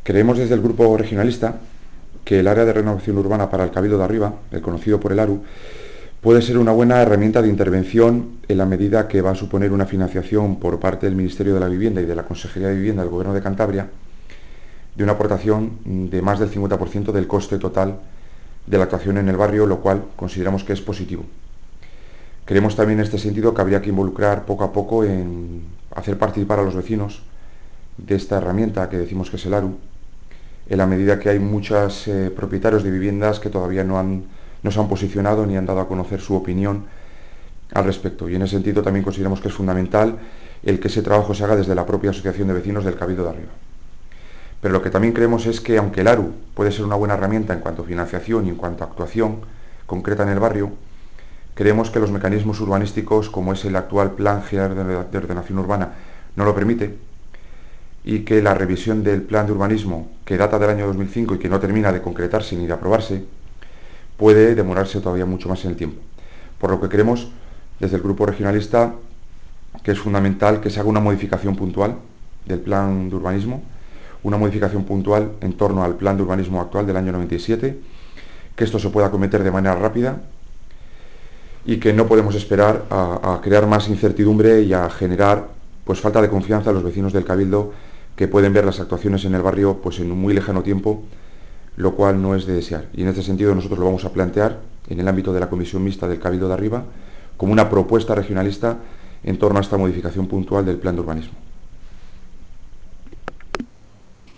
Creemos desde el Grupo Regionalista que el área de renovación urbana para el Cabildo de Arriba, el conocido por el ARU, puede ser una buena herramienta de intervención en la medida que va a suponer una financiación por parte del Ministerio de la Vivienda y de la Consejería de Vivienda del Gobierno de Cantabria de una aportación de más del 50% del coste total de la actuación en el barrio, lo cual consideramos que es positivo. Creemos también en este sentido que habría que involucrar poco a poco en hacer participar a los vecinos de esta herramienta que decimos que es el ARU, en la medida que hay muchos propietarios de viviendas que todavía no se han posicionado ni han dado a conocer su opinión al respecto. Y en ese sentido también consideramos que es fundamental el que ese trabajo se haga desde la propia Asociación de Vecinos del Cabildo de Arriba. Pero lo que también creemos es que, aunque el ARU puede ser una buena herramienta en cuanto a financiación y en cuanto a actuación concreta en el barrio, creemos que los mecanismos urbanísticos, como es el actual Plan General de Ordenación Urbana, no lo permite, y que la revisión del plan de urbanismo, que data del año 2005 y que no termina de concretarse ni de aprobarse, puede demorarse todavía mucho más en el tiempo. Por lo que creemos, desde el Grupo Regionalista, que es fundamental que se haga una modificación puntual del plan de urbanismo, una modificación puntual en torno al plan de urbanismo actual del año 97, que esto se pueda acometer de manera rápida y que no podemos esperar a crear más incertidumbre y a generar pues falta de confianza a los vecinos del Cabildo, que pueden ver las actuaciones en el barrio pues en un muy lejano tiempo, lo cual no es de desear. Y en este sentido nosotros lo vamos a plantear en el ámbito de la Comisión Mixta del Cabildo de Arriba como una propuesta regionalista en torno a esta modificación puntual del plan de urbanismo.